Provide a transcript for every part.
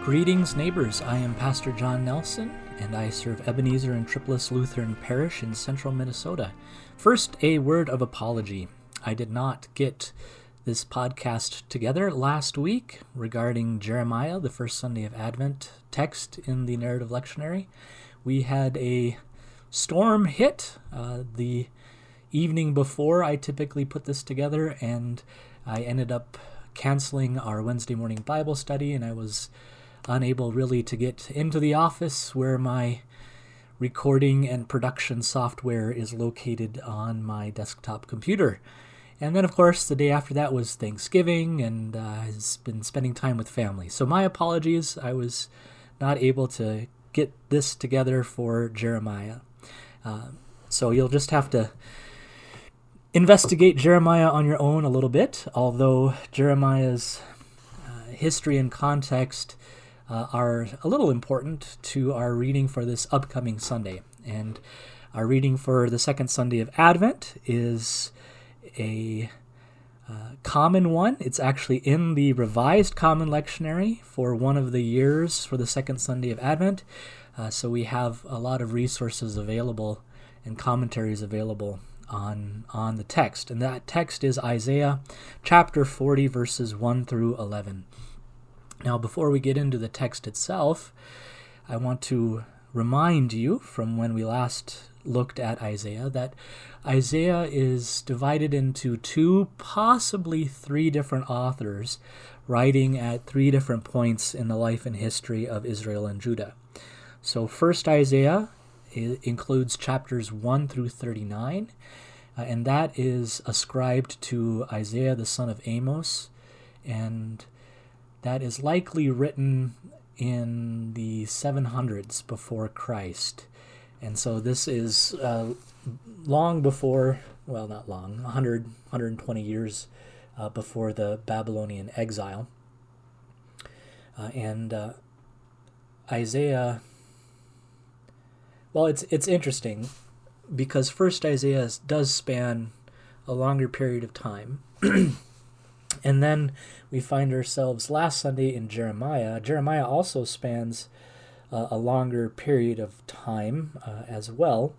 Greetings, neighbors. I am Pastor John Nelson, and I serve Ebenezer and Tripolis Lutheran Parish in central Minnesota. First, a word of apology. I did not get this podcast together last week regarding Jeremiah, the first Sunday of Advent text in the narrative lectionary. We had a storm hit the evening before I typically put this together, and I ended up canceling our Wednesday morning Bible study, and I was unable really to get into the office where my recording and production software is located on my desktop computer. And then, of course, the day after that was Thanksgiving, and I've been spending time with family. So my apologies, I was not able to get this together for Jeremiah. So you'll just have to investigate Jeremiah on your own a little bit, although Jeremiah's history and context are a little important to our reading for this upcoming Sunday. And our reading for the second Sunday of Advent is a common one. It's actually in the Revised Common Lectionary for one of the years for the second Sunday of Advent. So we have a lot of resources available and commentaries available on the text. And that text is Isaiah chapter 40, verses 1 through 11. Now, before we get into the text itself, I want to remind you from when we last looked at Isaiah that Isaiah is divided into two, possibly three different authors writing at three different points in the life and history of Israel and Judah. So first Isaiah includes chapters 1 through 39, and that is ascribed to Isaiah the son of Amos, and that is likely written in the 700s before Christ. And so this is long before, well, not long, 120 years before the Babylonian exile. And Isaiah, well, it's interesting because first Isaiah does span a longer period of time. And then we find ourselves last Sunday in Jeremiah. Jeremiah also spans a longer period of time as well.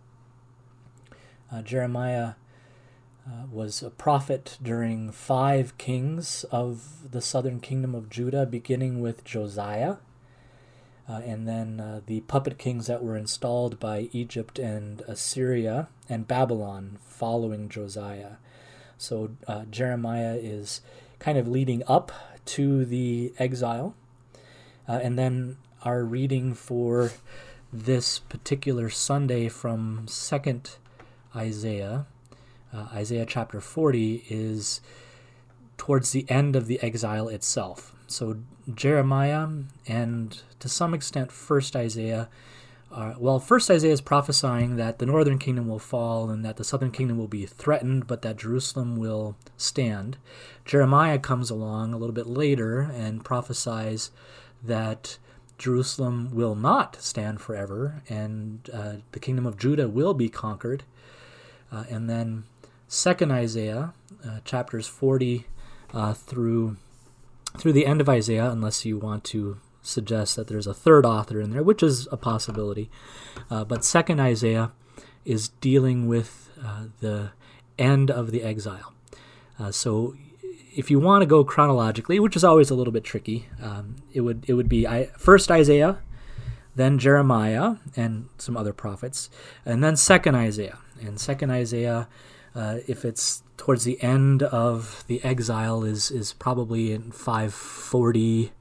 Jeremiah was a prophet during 5 kings of the southern kingdom of Judah, beginning with Josiah, and then the puppet kings that were installed by Egypt and Assyria and Babylon following Josiah. So Jeremiah is kind of leading up to the exile. And then our reading for this particular Sunday from 2nd Isaiah, Isaiah chapter 40, is towards the end of the exile itself. So Jeremiah and to some extent 1st Isaiah, First Isaiah is prophesying that the northern kingdom will fall and that the southern kingdom will be threatened, but that Jerusalem will stand. Jeremiah comes along a little bit later and prophesies that Jerusalem will not stand forever, and the kingdom of Judah will be conquered. And then 2nd Isaiah, chapters 40 through the end of Isaiah, unless you want to suggest that there's a third author in there, which is a possibility. But 2nd Isaiah is dealing with the end of the exile. So if you want to go chronologically, which is always a little bit tricky, it would be first Isaiah, then Jeremiah and some other prophets, and then 2nd Isaiah. And 2nd Isaiah, if it's towards the end of the exile, is probably in 540,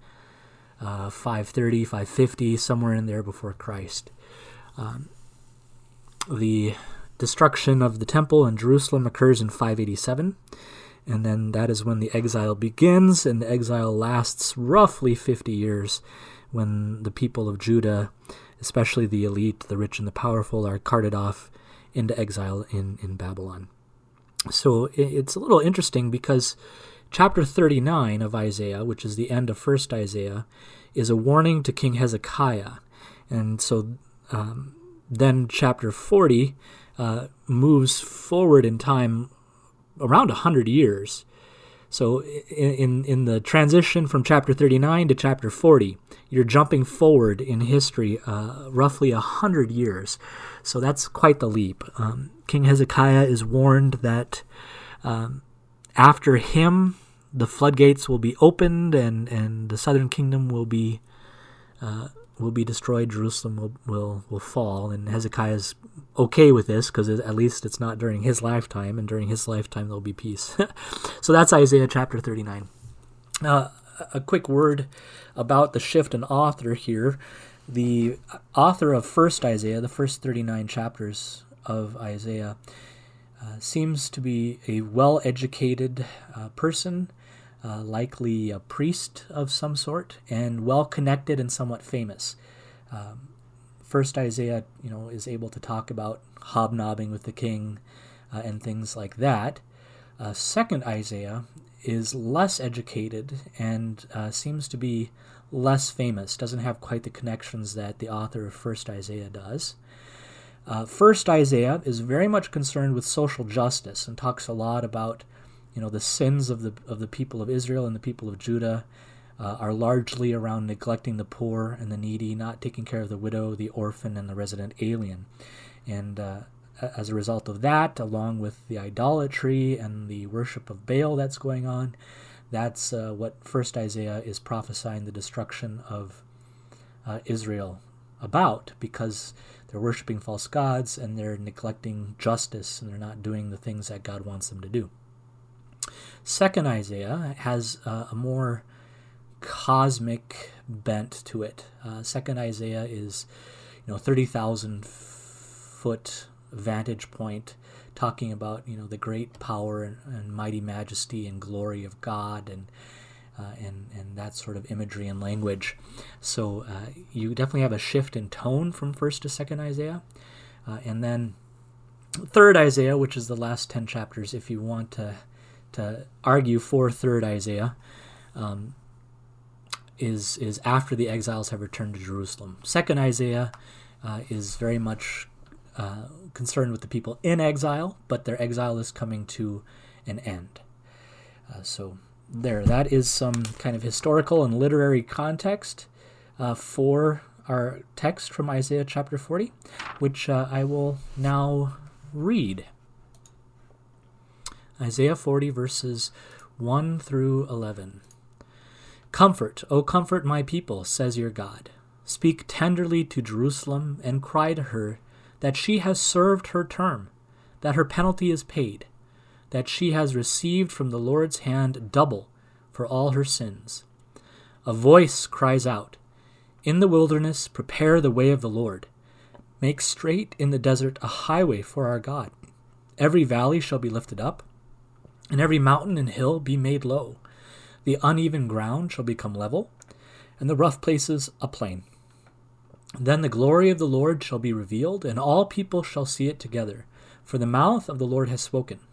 530, 550, somewhere in there before Christ. The destruction of the temple in Jerusalem occurs in 587, and then that is when the exile begins, and the exile lasts roughly 50 years when the people of Judah, especially the elite, the rich and the powerful, are carted off into exile in Babylon. So it's a little interesting because chapter 39 of Isaiah, which is the end of 1st Isaiah, is a warning to King Hezekiah. And so then chapter 40 moves forward in time around 100 years So in the transition from chapter 39 to chapter 40, you're jumping forward in history roughly 100 years. So that's quite the leap. King Hezekiah is warned that after him, the floodgates will be opened and the southern kingdom will be destroyed. Jerusalem will fall, and Hezekiah's okay with this because at least it's not during his lifetime, and during his lifetime there'll be peace. So that's Isaiah chapter 39. A quick word about the shift in author here. The author of first Isaiah, the first 39 chapters of Isaiah, seems to be a well-educated person, likely a priest of some sort, and well-connected and somewhat famous. First Isaiah, is able to talk about hobnobbing with the king and things like that. Second Isaiah is less educated and seems to be less famous, doesn't have quite the connections that the author of first Isaiah does. First Isaiah is very much concerned with social justice and talks a lot about the sins of the people of Israel and the people of Judah are largely around neglecting the poor and the needy, not taking care of the widow, the orphan, and the resident alien. And as a result of that, along with the idolatry and the worship of Baal that's going on, that's what first Isaiah is prophesying the destruction of Israel about, because they're worshiping false gods and they're neglecting justice and they're not doing the things that God wants them to do. Second Isaiah has a more cosmic bent to it. Second Isaiah is 30,000 foot vantage point, talking about the great power and mighty majesty and glory of God and that sort of imagery and language. So you definitely have a shift in tone from first to second Isaiah. And then third Isaiah, which is the last 10 chapters, if you want to argue for third Isaiah, is after the exiles have returned to Jerusalem. Second Isaiah is very much concerned with the people in exile, but their exile is coming to an end. So that is some kind of historical and literary context for our text from Isaiah chapter 40, which I will now read. Isaiah 40, verses 1 through 11. Comfort, O comfort my people, says your God. Speak tenderly to Jerusalem and cry to her that she has served her term, that her penalty is paid, that she has received from the Lord's hand double for all her sins. A voice cries out, in the wilderness prepare the way of the Lord. Make straight in the desert a highway for our God. Every valley shall be lifted up, and every mountain and hill be made low. The uneven ground shall become level, and the rough places a plain. Then the glory of the Lord shall be revealed, and all people shall see it together, for the mouth of the Lord has spoken.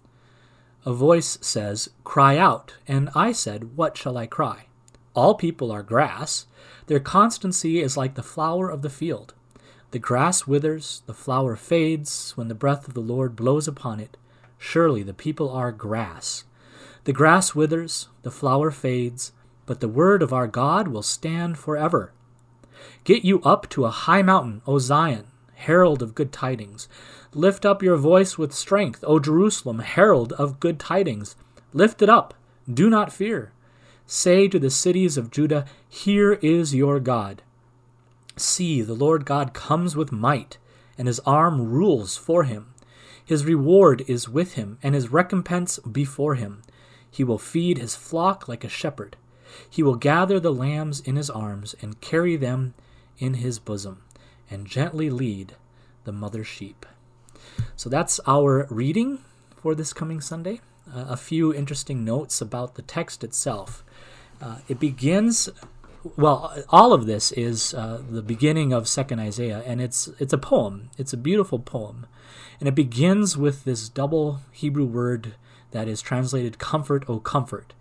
A voice says, cry out, and I said, what shall I cry? All people are grass. Their constancy is like the flower of the field. The grass withers, the flower fades, when the breath of the Lord blows upon it. Surely the people are grass. The grass withers, the flower fades, but the word of our God will stand forever. Get you up to a high mountain, O Zion, herald of good tidings. Lift up your voice with strength, O Jerusalem, herald of good tidings. Lift it up, do not fear. Say to the cities of Judah, here is your God. See, the Lord God comes with might, and his arm rules for him. His reward is with him, and his recompense before him. He will feed his flock like a shepherd. He will gather the lambs in his arms and carry them in his bosom, and gently lead the mother sheep. So that's our reading for this coming Sunday. A few interesting notes about the text itself. It begins, all of this is the beginning of 2nd Isaiah, and it's a poem. It's a beautiful poem. And it begins with this double Hebrew word that is translated comfort, O comfort.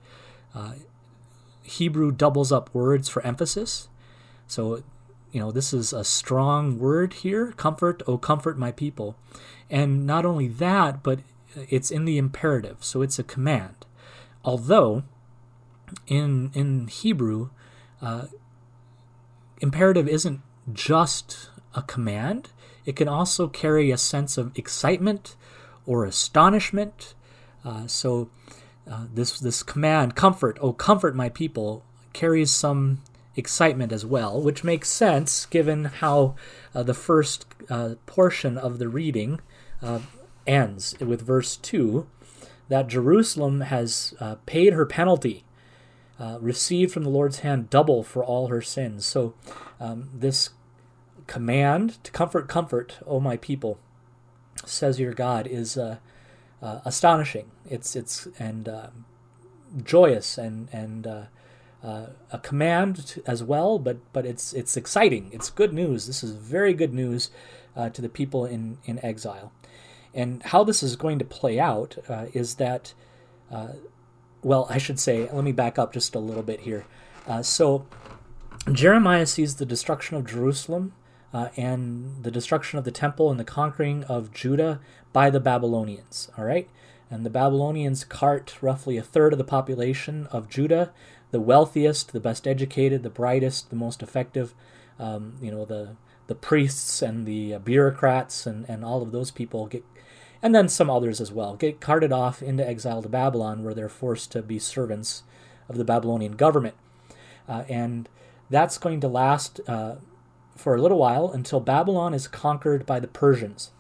Hebrew doubles up words for emphasis. So, this is a strong word here, comfort, O comfort my people. And not only that, but it's in the imperative, so it's a command. Although, in Hebrew, imperative isn't just a command. It can also carry a sense of excitement or astonishment. This command, comfort, oh, comfort my people, carries some excitement as well, which makes sense given how the first portion of the reading ends with verse 2, that Jerusalem has paid her penalty, received from the Lord's hand double for all her sins. So this command to comfort, O my people, says your God, is astonishing. It's joyous and a command as well, but it's exciting. It's good news. This is very good news to the people in exile. And how this is going to play out is that, I should say, let me back up just a little bit here. So Jeremiah sees the destruction of Jerusalem and the destruction of the temple and the conquering of Judah by the Babylonians, all right? And the Babylonians cart roughly a third of the population of Judah, the wealthiest, the best educated, the brightest, the most effective, the priests and the bureaucrats and all of those people and then some others as well, get carted off into exile to Babylon, where they're forced to be servants of the Babylonian government. And that's going to last for a little while until Babylon is conquered by the Persians.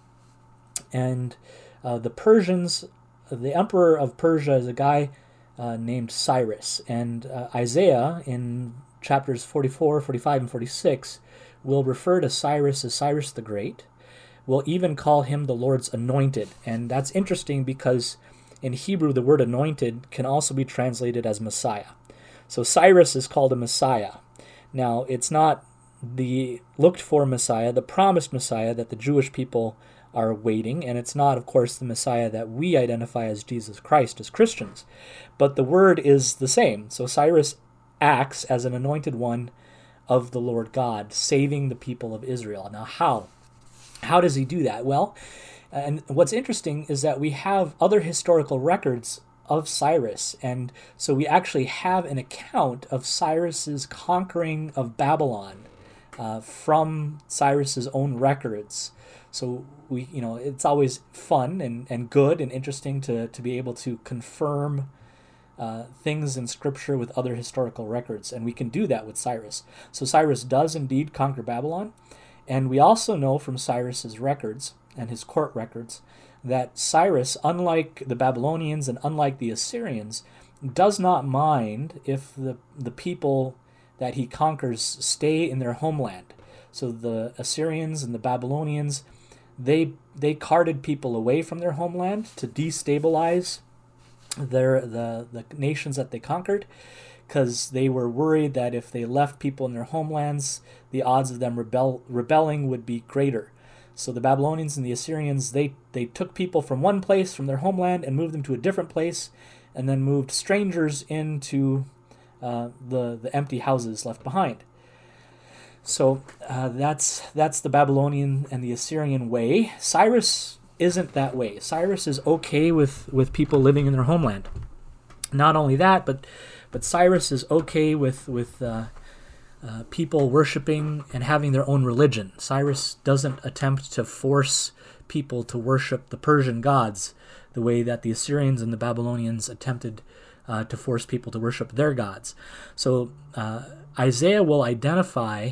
And the Persians, the emperor of Persia is a guy named Cyrus. And Isaiah in chapters 44, 45, and 46 will refer to Cyrus as Cyrus the Great. We'll even call him the Lord's anointed. And that's interesting because in Hebrew, the word anointed can also be translated as Messiah. So Cyrus is called a Messiah. Now, it's not the looked-for Messiah, the promised Messiah that the Jewish people are waiting, and it's not, of course, the Messiah that we identify as Jesus Christ as Christians. But the word is the same. So Cyrus acts as an anointed one of the Lord God, saving the people of Israel. Now, how? How does he do that? Well, and what's interesting is that we have other historical records of Cyrus, and so we actually have an account of Cyrus's conquering of Babylon from Cyrus's own records. So it's always fun and good and interesting to be able to confirm things in Scripture with other historical records, and we can do that with Cyrus. So Cyrus does indeed conquer Babylon, and we also know from Cyrus's records and his court records that Cyrus, unlike the Babylonians and unlike the Assyrians, does not mind if the people that he conquers stay in their homeland. So the Assyrians and the Babylonians, they carted people away from their homeland to destabilize the nations that they conquered, because they were worried that if they left people in their homelands, the odds of them rebelling would be greater. So the Babylonians and the Assyrians, they took people from one place, from their homeland, and moved them to a different place, and then moved strangers into the empty houses left behind. So that's the Babylonian and the Assyrian way. Cyrus isn't that way. Cyrus is okay with people living in their homeland. Not only that, but Cyrus is okay with people worshiping and having their own religion. Cyrus doesn't attempt to force people to worship the Persian gods the way that the Assyrians and the Babylonians attempted to force people to worship their gods. So Isaiah will identify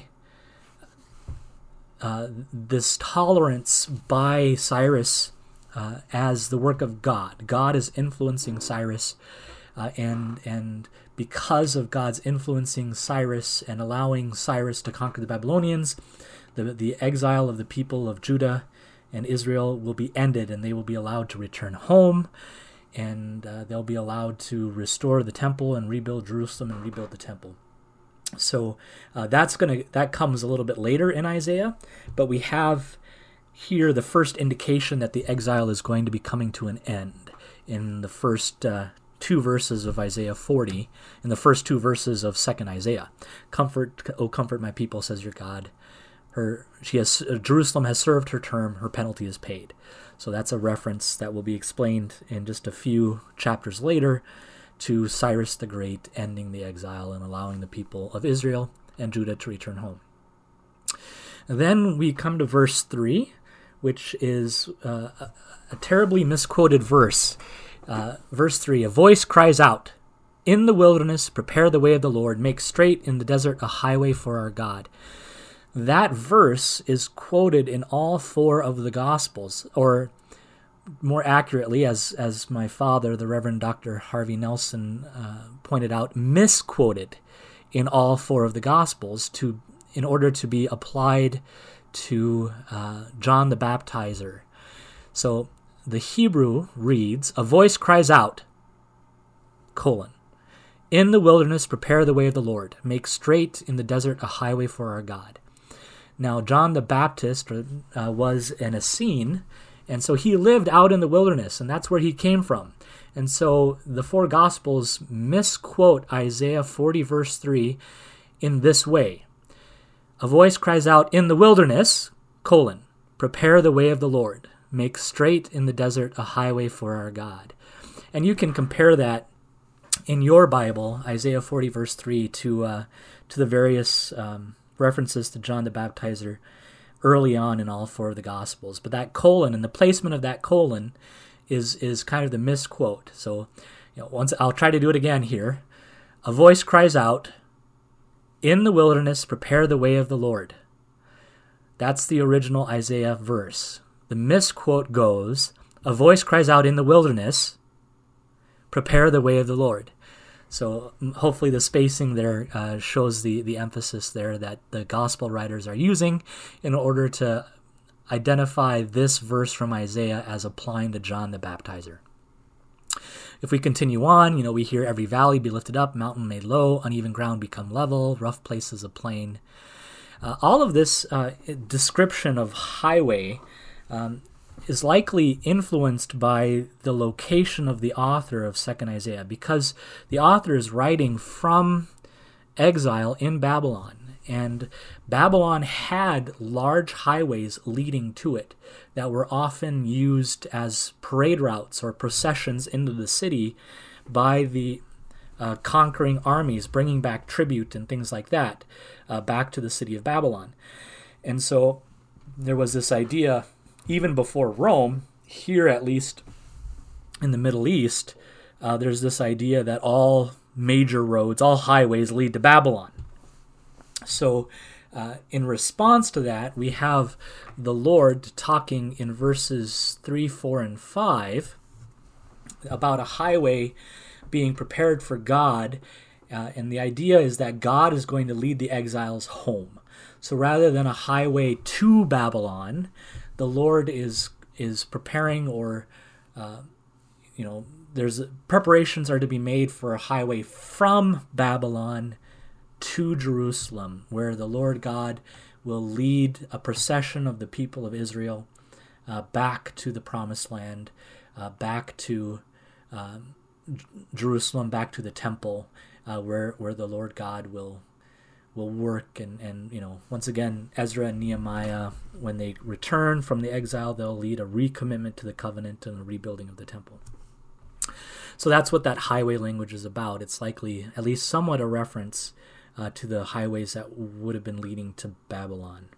this tolerance by Cyrus as the work of God. God is influencing Cyrus, and because of God's influencing Cyrus and allowing Cyrus to conquer the Babylonians, the exile of the people of Judah and Israel will be ended, and they will be allowed to return home, and they'll be allowed to restore the temple and rebuild Jerusalem and rebuild the temple. So that comes a little bit later in Isaiah, but we have here the first indication that the exile is going to be coming to an end in the first two verses of Isaiah 40, in the first two verses of 2nd Isaiah. Comfort, O comfort my people, says your God. Jerusalem has served her term, her penalty is paid. So that's a reference that will be explained in just a few chapters later to Cyrus the Great ending the exile and allowing the people of Israel and Judah to return home. Then we come to verse 3, which is a terribly misquoted verse. Verse 3, a voice cries out, "In the wilderness, prepare the way of the Lord, make straight in the desert a highway for our God." That verse is quoted in all four of the Gospels, or more accurately, as my father, the Reverend Dr. Harvey Nelson, pointed out, misquoted in all four of the Gospels in order to be applied to John the Baptizer. So the Hebrew reads, "A voice cries out, in the wilderness prepare the way of the Lord, make straight in the desert a highway for our God." Now, John the Baptist was an Essene, and so he lived out in the wilderness, and that's where he came from. And so the four Gospels misquote Isaiah 40, verse 3 in this way. A voice cries out, "In the wilderness, prepare the way of the Lord, make straight in the desert a highway for our God." And you can compare that in your Bible, Isaiah 40, verse 3, to the various references to John the Baptizer early on in all four of the Gospels. But that colon and the placement of that colon is kind of the misquote. So once I'll try to do it again here. A voice cries out, "In the wilderness, prepare the way of the Lord." That's the original Isaiah verse. The misquote goes, "A voice cries out in the wilderness, prepare the way of the Lord." So hopefully the spacing there shows the emphasis there that the gospel writers are using in order to identify this verse from Isaiah as applying to John the Baptizer. If we continue on, we hear every valley be lifted up, mountain made low, uneven ground become level, rough places a plain. All of this description of highway is likely influenced by the location of the author of 2nd Isaiah, because the author is writing from exile in Babylon, and Babylon had large highways leading to it that were often used as parade routes or processions into the city by the conquering armies, bringing back tribute and things like that back to the city of Babylon. And so there was this idea, even before Rome, here at least in the Middle East, there's this idea that all major roads, all highways lead to Babylon. So in response to that, we have the Lord talking in verses 3, 4, and 5 about a highway being prepared for God, and the idea is that God is going to lead the exiles home. So rather than a highway to Babylon, the Lord is preparing, or there's preparations are to be made for a highway from Babylon to Jerusalem, where the Lord God will lead a procession of the people of Israel back to the Promised Land, back to Jerusalem, back to the temple, where the Lord God will work. And once again, Ezra and Nehemiah, when they return from the exile, they'll lead a recommitment to the covenant and the rebuilding of the temple. So that's what that highway language is about. It's likely at least somewhat a reference to the highways that would have been leading to Babylon.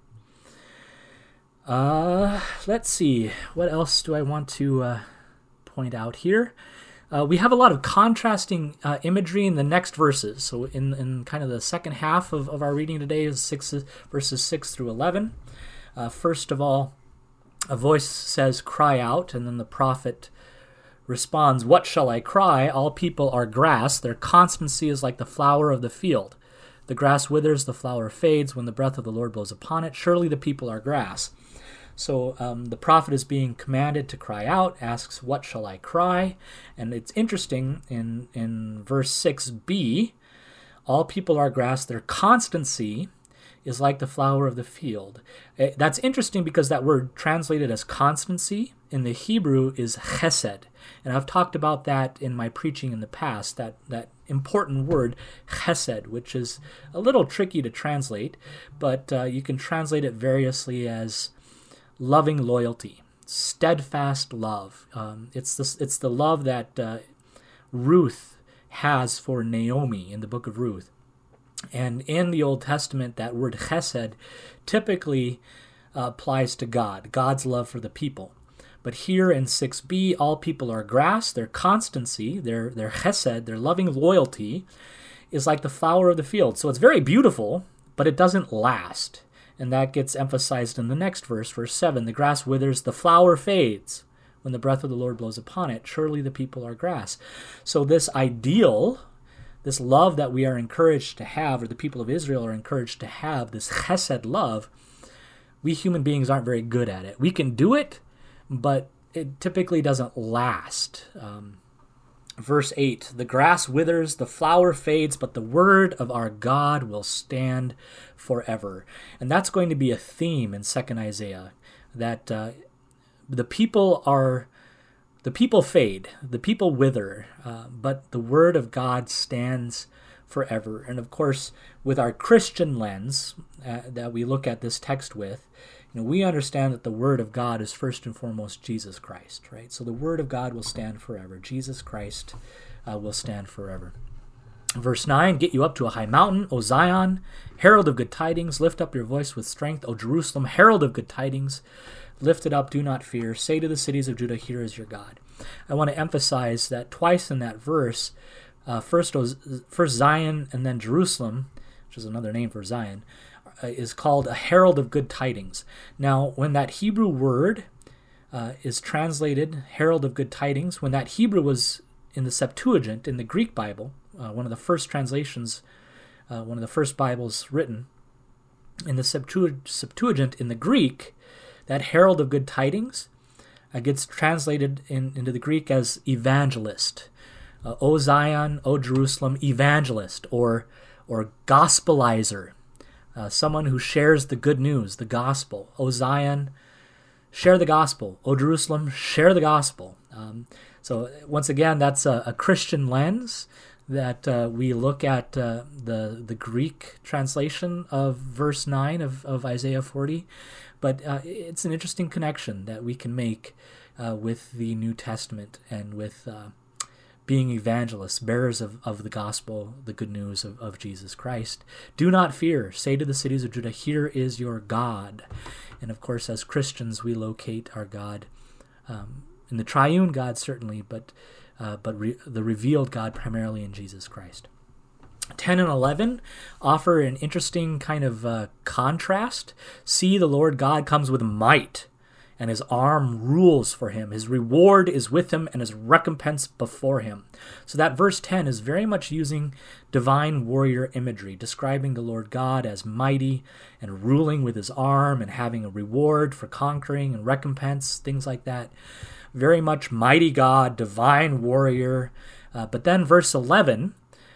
Let's see. What else do I want to point out here? We have a lot of contrasting imagery in the next verses. So in kind of the second half of our reading today is verses 6 through 11. First of all, a voice says, "Cry out," and then the prophet responds, "What shall I cry? All people are grass. Their constancy is like the flower of the field. The grass withers, the flower fades when the breath of the Lord blows upon it. Surely the people are grass." So the prophet is being commanded to cry out, asks, "What shall I cry?" And it's interesting, in verse 6b, all people are grass, their constancy is like the flower of the field. That's interesting because that word translated as constancy in the Hebrew is chesed. And I've talked about that in my preaching in the past, that important word chesed, which is a little tricky to translate, but you can translate it variously as loving loyalty, steadfast love. It's the love that Ruth has for Naomi in the book of Ruth. And in the Old Testament, that word chesed typically applies to God, God's love for the people. But here in 6b, all people are grass. Their constancy, their chesed, their loving loyalty is like the flower of the field. So it's very beautiful, but it doesn't last. And that gets emphasized in the next verse, verse 7. The grass withers, the flower fades. When the breath of the Lord blows upon it, surely the people are grass. So this ideal, this love that we are encouraged to have, or the people of Israel are encouraged to have, this chesed love, we human beings aren't very good at it. We can do it, but it typically doesn't last. Verse 8, the grass withers, the flower fades, but the word of our God will stand forever. And that's going to be a theme in 2nd Isaiah, that the people fade, the people wither, but the word of God stands forever. And of course, with our Christian lens that we look at this text with, we understand that the word of God is first and foremost Jesus Christ, right? So the word of God will stand forever. Jesus Christ will stand forever. Verse 9, get you up to a high mountain, O Zion, herald of good tidings, lift up your voice with strength, O Jerusalem, herald of good tidings, lift it up, do not fear. Say to the cities of Judah, here is your God. I want to emphasize that twice in that verse, first Zion and then Jerusalem, which is another name for Zion, is called a herald of good tidings. Now, when that Hebrew word is translated, herald of good tidings, when that Hebrew was in the Septuagint, in the Greek Bible, one of the first translations, one of the first Bibles written, in the Septuagint in the Greek, that herald of good tidings gets translated into the Greek as evangelist. O Zion, O Jerusalem, evangelist, or gospelizer. Someone who shares the good news, the gospel. O Zion, share the gospel. O Jerusalem, share the gospel. So once again, that's a Christian lens that we look at the Greek translation of verse 9 of Isaiah 40. But it's an interesting connection that we can make with the New Testament and with being evangelists, bearers of the gospel, the good news of Jesus Christ. Do not fear. Say to the cities of Judah, here is your God. And of course, as Christians, we locate our God in the triune God, certainly, but the revealed God primarily in Jesus Christ. 10 and 11 offer an interesting kind of contrast. See, the Lord God comes with might, and his arm rules for him. His reward is with him, and his recompense before him. So that verse 10 is very much using divine warrior imagery, describing the Lord God as mighty and ruling with his arm and having a reward for conquering and recompense, things like that. Very much mighty God, divine warrior. But then verse 11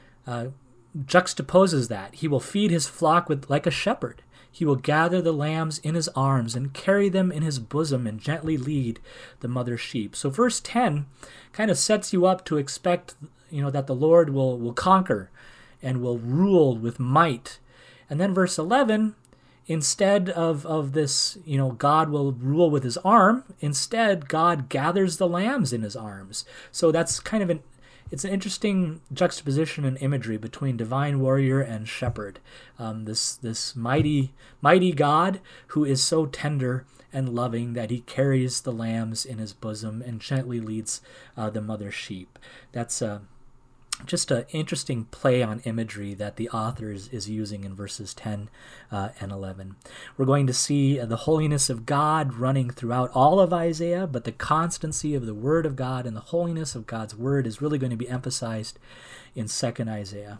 juxtaposes that. He will feed his flock like a shepherd. He will gather the lambs in his arms and carry them in his bosom and gently lead the mother sheep. So verse 10 kind of sets you up to expect, that the Lord will conquer and will rule with might. And then verse 11, instead of this, God will rule with his arm, instead God gathers the lambs in his arms. So that's kind of it's an interesting juxtaposition and imagery between divine warrior and shepherd. This mighty God who is so tender and loving that he carries the lambs in his bosom and gently leads the mother sheep. That's just an interesting play on imagery that the author is using in verses 10 and 11. We're going to see the holiness of God running throughout all of Isaiah, but the constancy of the Word of God and the holiness of God's Word is really going to be emphasized in 2nd Isaiah.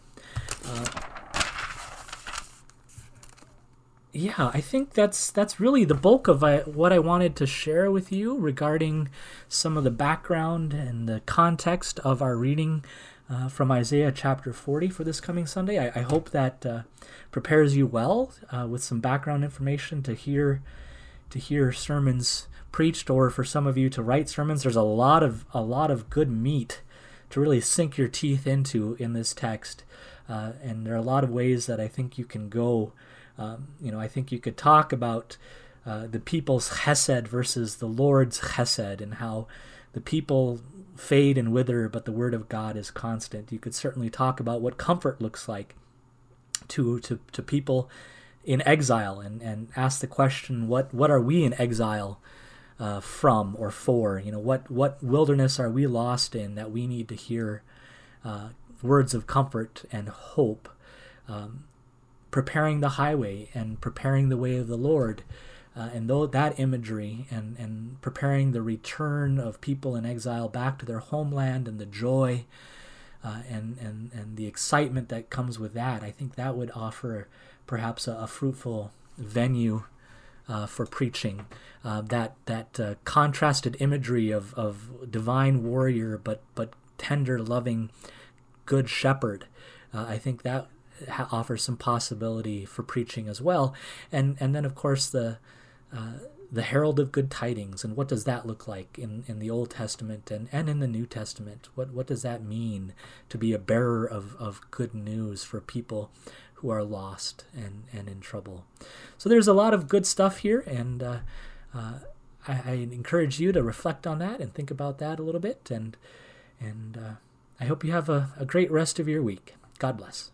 I think that's really the bulk of what I wanted to share with you regarding some of the background and the context of our reading from Isaiah chapter 40 for this coming Sunday. I hope that prepares you well with some background information to hear sermons preached, or for some of you to write sermons. There's a lot of good meat to really sink your teeth into in this text, and there are a lot of ways that I think you can go. I think you could talk about the people's chesed versus the Lord's chesed, and how the people fade and wither, but the word of God is constant. You could certainly talk about what comfort looks like to people in exile, and ask the question, what are we in exile from or for? What wilderness are we lost in that we need to hear words of comfort and hope, preparing the highway and preparing the way of the Lord, and though that imagery and preparing the return of people in exile back to their homeland, and the joy and the excitement that comes with that, I think that would offer perhaps a fruitful venue for preaching. That contrasted imagery of divine warrior, but tender, loving, good shepherd. I think that offers some possibility for preaching as well. And then, of course, the herald of good tidings, and what does that look like in the Old Testament and in the New Testament? What does that mean to be a bearer of good news for people who are lost and in trouble? So there's a lot of good stuff here, and I encourage you to reflect on that and think about that a little bit, and I hope you have a great rest of your week. God bless.